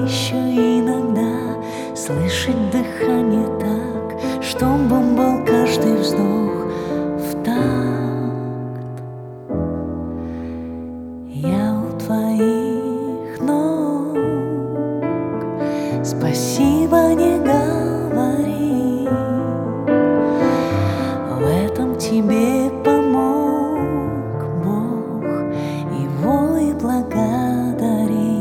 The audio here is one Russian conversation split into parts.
еще иногда слышать дыхание так, чтобы был каждый вздох в такт. Я у твоих ног, спасибо не говори, в этом тебе помог Бог, его и благодари.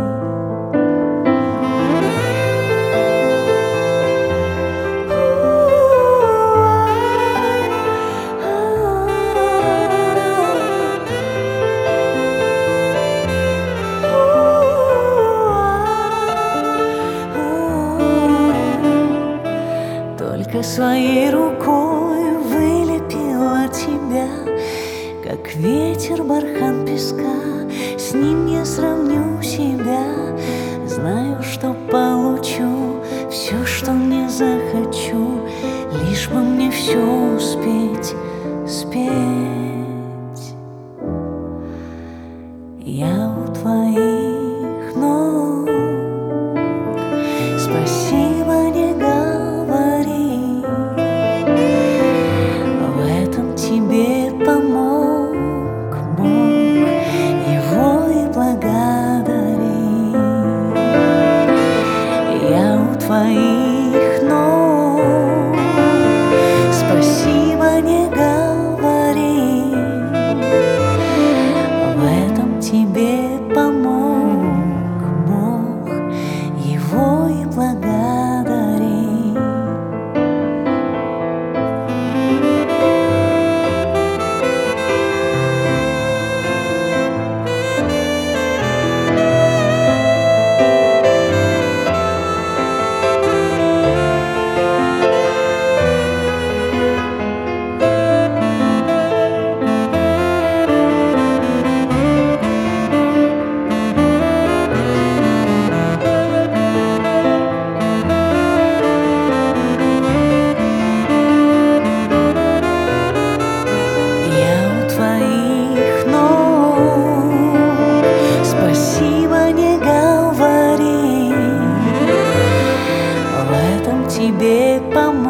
Только своей рукой вылепила тебя, как ветер бархан песка. С ним я сравню себя, знаю, что получу все, что мне захочу, лишь бы мне все успеть спеть. Я у твоих ног, спасибо не говори, в этом тебе помог Бог, его и благодари. Я у твоих ног, спасибо не говори, в этом тебе помог Бог, его и благодари. Тебе помочь.